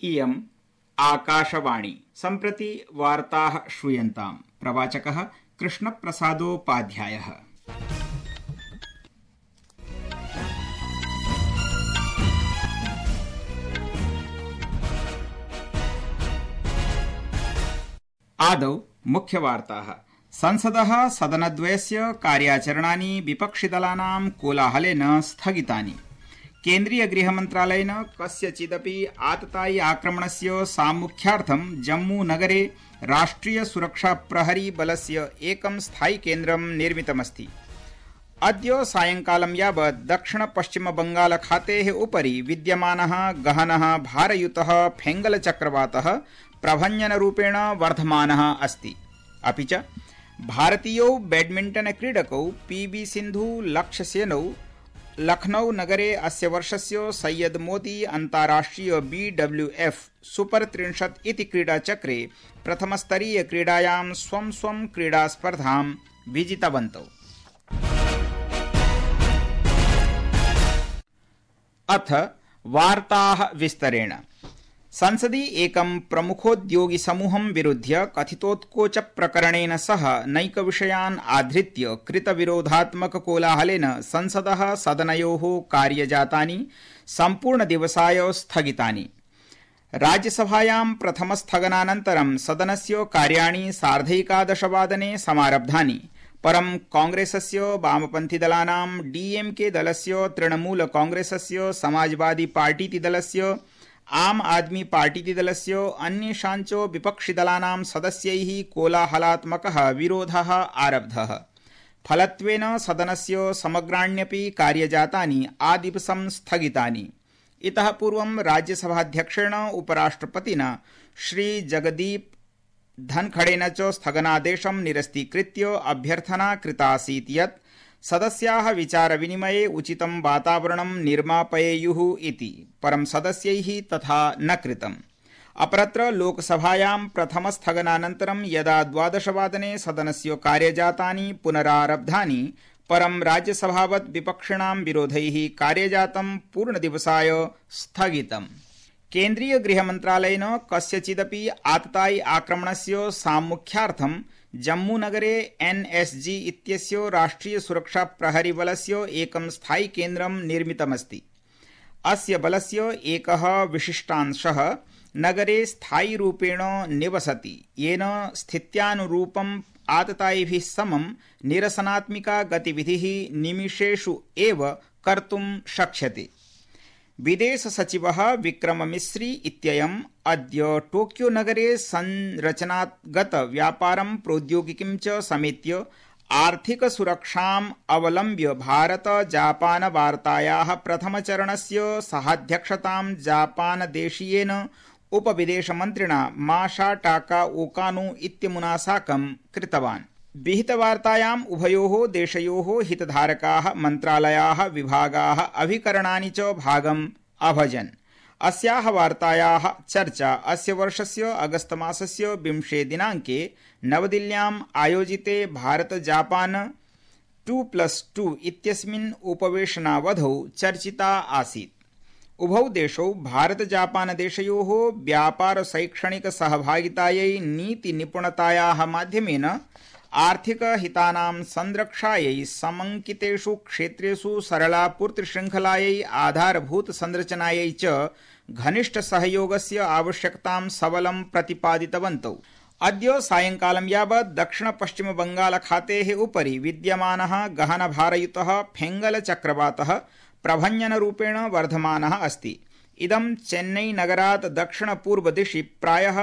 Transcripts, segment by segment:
इयम् आकाशवाणी। सम्प्रति वार्ताः श्रूयन्ताम्। प्रवाचकः कृष्णप्रसादोपाध्यायः। आदौ मुख्यवार्ताः। संसदः सदनद्वयस्य कार्याचरणानि विपक्षिदलानां कोलाहलेन स्थगितानि। केन्द्रीय गृहमन्त्रालयेन कस्यचिदपि आततायि आक्रमणस्य साम्मुख्यार्थं जम्मूनगरे राष्ट्रिय सुरक्षा प्रहरी बलस्य एकं स्थायि केन्द्रं निर्मितमस्ति। अद्य सायंकालं यावत् दक्षिण पश्चिम बंगाल खातेः उपरि विद्यमानः गहनः भारयुतः फेंगल चक्रवातः प्रभञ्जनरूपेण वर्धमानः अस्ति। अपि च भारतीयौ बैडमिंटन क्रीडकौ पीवी सिन्धु लक्ष्यसेनौ लखनऊ नगरे अस्य वर्षस्य सैयद मोदी अन्ताराष्ट्रिय BWF सुपर 30 इति क्रीडाचक्रे प्रथमस्तरीय क्रीडायां स्वं स्वं क्रीडास्पर्धां विजितवन्तौ। अथ वार्ताः विस्तरेण। संसदि एकं प्रमुखोद्योगि समूहं विरुध्य कथितोत्कोच प्रकरणेन सह नैकविषयान् आधृत्य कृतविरोधात्मक कोलाहलेन संसदः सदनयोः कार्यजातानि सम्पूर्णदिवसाय स्थगितानि। राज्यसभायां प्रथमस्थगनानन्तरं सदनस्य कार्याणि 11:30 समारब्धानि। परं कांग्रेसस्य वामपन्थीदलानां DMK दलस्य तृणमूल कांग्रेसस्य समाजवादी पार्टीति दलस्य आम आदमी पार्टीति दलस्य अन्येषाञ्च विपक्षिदलानां सदस्यैः कोलाहलात्मकः विरोधः आरब्धः। फलत्वेन सदनस्य समग्राण्यपि कार्यजातानि आदिवसं स्थगितानि। इतः पूर्वं राज्यसभाध्यक्षेण उपराष्ट्रपतिना श्री जगदीप धनखड़ेन च स्थगनादेशं निरस्तीकृत्य अभ्यर्थना कृता आसीत् यत् सदस्याः विचारविनिमये उचितं वातावरणं निर्मापयेयुः इति। परं सदस्यैः तथा न कृतम्। अपरत्र लोकसभायां प्रथमस्थगनानन्तरं यदा 12:00 सदनस्य कार्यजातानि पुनरारब्धानि, परं राज्यसभावत् विपक्षिणां विरोधैः कार्यजातं पूर्णदिवसाय स्थगितम्। केन्द्रीय गृहमन्त्रालयेन कस्यचिदपि आततायि आक्रमणस्य साम्मुख्यार्थं जम्मूनगरे NSG इत्यस्य राष्ट्रिय सुरक्षा प्रहरी बलस्य एकं स्थायि केन्द्रं निर्मितमस्ति। अस्य बलस्य एकः विशिष्टांशः नगरे स्थायिरूपेण निवसति, येन स्थित्यानुरूपम् आततायिभिः समं निरसनात्मिका गतिविधिः निमिषेषु एव कर्तुं शक्यते। विदेश सचिवः विक्रम मिस्री इत्ययम् अद्य टोक्यो नगरे संरचनागत व्यापारं प्रौद्योगिकीं च समेत्य आर्थिक सुरक्षाम् अवलम्ब्य भारत जापान वार्तायाः प्रथमचरणस्य सहाध्यक्षतां जापानदेशीयेन उपविदेशमन्त्रिणा मासाटाका ओकानो इत्यमुना साकं कृतवान्। विहितवार्तायाम् उभयोः देशयोः हितधारकाः मन्त्रालयाः विभागाः अभिकरणानि च भागम् अभजन्। अस्याः वार्तायाः चर्चा अस्य वर्षस्य अगस्त मासस्य 20 दिनाङ्के नवदिल्ल्याम् आयोजिते भारत जापान 2+2 इत्यस्मिन् उपवेशनावधौ चर्चिता आसीत्। उभौ देशौ भारत जापान देशयोः व्यापार शैक्षणिक सहभागितायै नीति निपुणतायाः माध्यमेन आर्थिक हितानां संरक्षायै समंकितेषु क्षेत्रेषु सरलापूर्तिशृङ्खलायै आधारभूत संरचनायै च घनिष्ठ सहयोगस्य आवश्यकतां सबलं प्रतिपादितवन्तौ। अद्य सायंकालं यावत् दक्षिण पश्चिम बंगाल खातेः उपरि विद्यमानः गहन भारयुतः फेंगल चक्रवातः प्रभञ्जनरूपेण वर्धमानः अस्ति। इदं चेन्नई नगरात् दक्षिण पूर्व दिशि प्रायः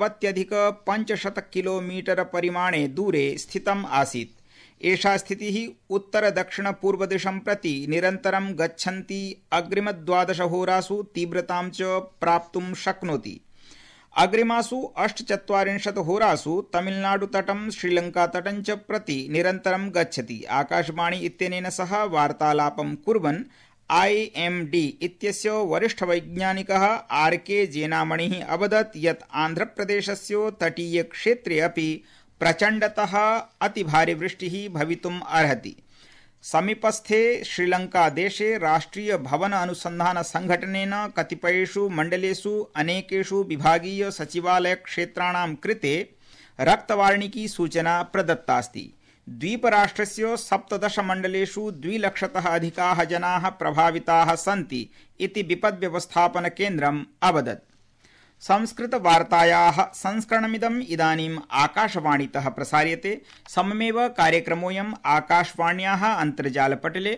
90+500 किलोमीटर परिमाणे दूरे स्थितम् आसीत्। एषा स्थितिः उत्तर दक्षिण पूर्व दिशं प्रति निरन्तरं गच्छन्ती अग्रिम 12 होरासु तीव्रतां च प्राप्तुं शक्नोति। अग्रिमासु 48 होरासु तमिलनाडुतटं श्रीलङ्कातटं च प्रति निरन्तरं गच्छति। आकाशवाणी इत्यनेन सह वार्तालापं कुर्वन् IMD इत्यस्य वरिष्ठवैज्ञानिकः RK जेनामणिः अवदत् यत् आन्ध्रप्रदेशस्य तटीय क्षेत्रे अपि प्रचण्डतः अतिभारी वृष्टिः भवितुम् अर्हति। समीपस्थे श्रीलंकादेशे राष्ट्रिय भवन अनुसंधान संघटनेन कतिपयेषु मण्डलेषु अनेकेषु विभागीय सचिवालय क्षेत्राणां कृते रक्तवार्णिकी सूचना प्रदत्तास्ति। द्वीपराष्ट्रस्य 17 मण्डलेषु 2 लक्षतः अधिकाः जनाः प्रभाविताः सन्ति इति विपद्व्यवस्थापन केन्द्रम् अवदत्। संस्कृतवार्तायाः संस्करणमिदम् इदानीम् आकाशवाणीतः प्रसार्यते। सममेव कार्यक्रमोऽयम् आकाशवाण्याः अन्तर्जालपटले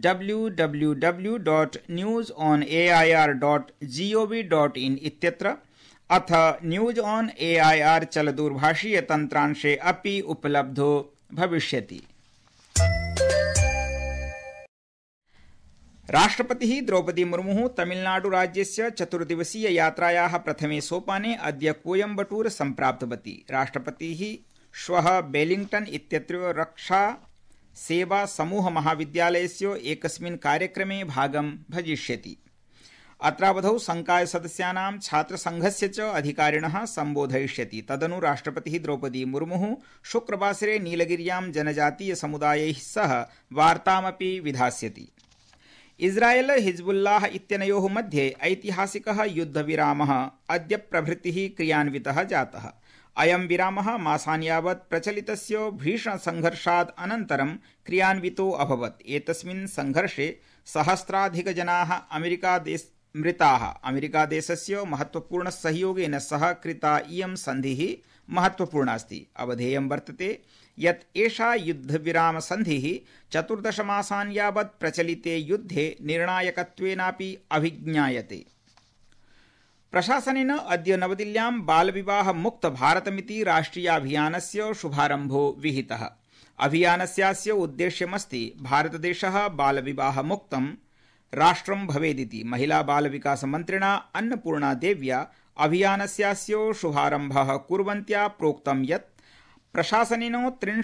www.newsonair.gov.in इत्यत्र अथ न्यूज ऑन एआईआर चलदूरभाषीय तन्त्रांशे अपि उपलब्धो भविष्यति। राष्ट्रपतिः द्रौपदी मुर्मुः तमिलनाडुराज्यस्य 4 दिवसीय यात्रायाः प्रथमे सोपाने अद्य कोयम्बटूर सम्प्राप्तवती। राष्ट्रपतिः श्वः वेलिंग्टन इत्यत्र रक्षा सेवा समूह महाविद्यालयस्य एकस्मिन् कार्यक्रमे भागं भजिष्यति। अत्रावधौ संकाय सदस्यानां छात्रसंघस्य च अधिकारिणः सम्बोधयिष्यति। तदनु राष्ट्रपतिः द्रौपदी मुर्मुः शुक्रवासरे नीलगिर्यां जनजातीय समुदायैः सह वार्तामपि विधास्यति। इस्राएल हिजबुल्लाह इत्यनयोः मध्ये ऐतिहासिकः युद्धविरामः अद्य प्रभृतिः क्रियान्वितः जातः। अयं विरामः मासान् यावत् प्रचलितस्य भीषणसंघर्षात् अनन्तरं क्रियान्वितो अभवत्। एतस्मिन् संघर्षे सहस्राधिकजनाः मृताः। अमेरिकादेशस्य महत्वपूर्णसहयोगेन सह कृता इयं सन्धिः महत्वपूर्णा अस्ति। अवधेयं वर्तते यत् एषा युद्धविरामसन्धिः 14 मासान् यावत् प्रचलिते युद्धे निर्णायकत्वेनापि अभिज्ञायते। प्रशासनेन अद्य नवदिल्ल्यां बालविवाह मुक्त भारतमिति राष्ट्रियाभियानस्य शुभारम्भो विहितः। अभियानस्यास्य उद्देश्यमस्ति भारतदेशः बालविवाह मुक्तं राष्ट्रं भवेदिति। महिला बाल विकास मन्त्रिणा अन्नपूर्णा देव्या अभियानस्यास्य शुभारम्भः कुर्वन्त्या प्रोक्तं यत् प्रशासनेन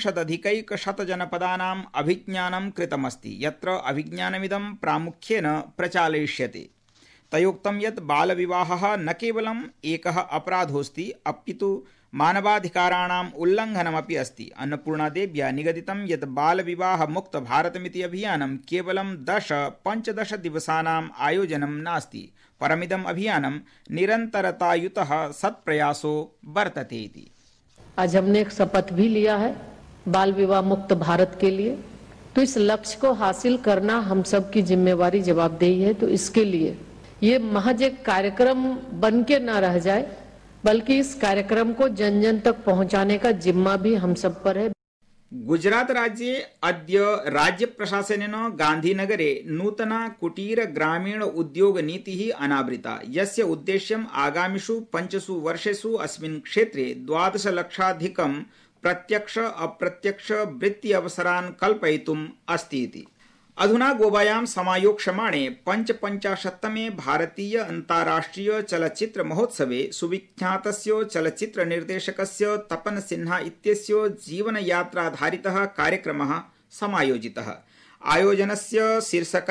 30 जनपदानाम् अभिज्ञानं कृतमस्ति, यत्र अभिज्ञानमिदं प्रामुख्येन प्रचालयिष्यते। तयोक्तं यत् बालविवाहः न केवलम् एकः अपराधोऽस्ति अपितु मानवाधिकाराणाम् उल्लङ्घनमपि अस्ति। अन्नपूर्णा देव्या निगदितं यत् बालविवाह मुक्त भारतमिति अभियानं केवलं 10-15 दिवसानाम् आयोजनं नास्ति, परमिदम् अभियानं निरन्तरतायुतः सत्प्रयासो वर्तते इति। आज हमने एक शपथ भी लिया है बाल विवाह मुक्त भारत के लिए, तो इस लक्ष्य को हासिल करना हम सब की जिम्मेवारी जवाबदेही है। तो इसके लिए ये महज एक कार्यक्रम बन के न रह जाए, बल्कि इस कार्यक्रम को जन जन तक पहुंचाने का जिम्मा भी हम सब पर है। गुजरात राज्ये अद्य राज्य प्रशासनेन गांधीनगरे नूतना कुटीर ग्रामीण उद्योग नीतिः अनावृता, यस्य उद्देश्यम् आगामिषु 5 वर्षेषु अस्मिन् क्षेत्रे 12 लक्षाधिकं प्रत्यक्ष अप्रत्यक्ष वृत्ति अवसरान् कल्पयितुम् अस्ति इति। अधुना गोवायां समायोक्ष्यमाणे 55तमे भारतीय अन्ताराष्ट्रिय चलच्चित्र महोत्सवे सुविख्यातस्य चलच्चित्र निर्देशकस्य तपन सिन्हा इत्यस्य जीवनयात्राधारितः कार्यक्रमः समायोजितः। आयोजनस्य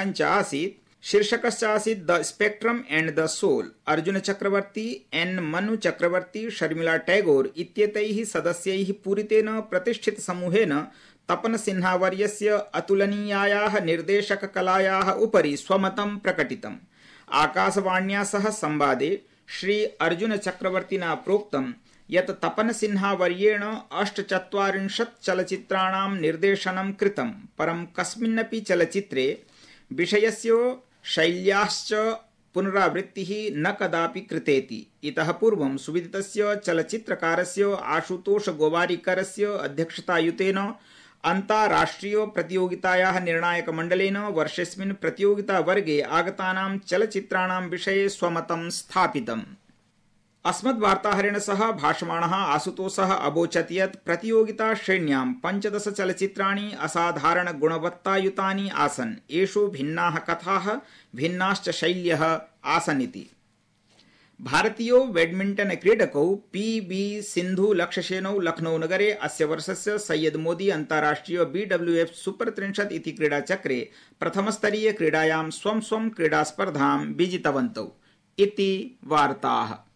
शीर्षकश्च आसीत् the spectrum and the soul. Arjun Chakraborty, N Manu Chakraborty, Sharmila Tagore इत्येतैः सदस्यैः पूरितेन प्रतिष्ठित समूहेन तपन सिन्हावर्यस्य अतुलनीयायाः निर्देशककलायाः उपरि स्वमतं प्रकटितम्। आकाशवाण्या सह संवादे श्री अर्जुन चक्रवर्तिना प्रोक्तं यत् तपन सिन्हावर्येण 48 चलच्चित्राणां निर्देशनं कृतं, परं कस्मिन्नपि चलच्चित्रे विषयस्य शैल्याश्च पुनरावृत्तिः न कदापि कृतेति। इतः पूर्वं सुविदितस्य चलच्चित्रकारस्य आशुतोष गोवारिकरस्य अध्यक्षतायुतेन अन्ताराष्ट्रिय प्रतियोगितायाः निर्णायकमण्डलेन वर्षेऽस्मिन् प्रतियोगितावर्गे आगतानां चलच्चित्राणां विषये स्वमतं स्थापितम्। अस्मद्वार्ताहरेण सह भाषमाणः आशुतोषः अवोचत् यत् प्रतियोगिता श्रेण्यां 15 चलच्चित्राणि असाधारण गुणवत्तायुतानि आसन्। एषु भिन्नाः कथाः, भिन्नाश्च शैल्यः आसन् इति। भारतीयो बैडमिंटन क्रीडकौ पी.वी. सिन्धु लक्ष्यसेनौ लखनऊ नगरे अस्य वर्षस्य सैयद मोदी अन्ताराष्ट्रिय BWF सुपर 30 इति क्रीडाचक्रे प्रथमस्तरीय क्रीडायां स्वं क्रीडास्पर्धां विजितवन्तौ इति वार्ताः।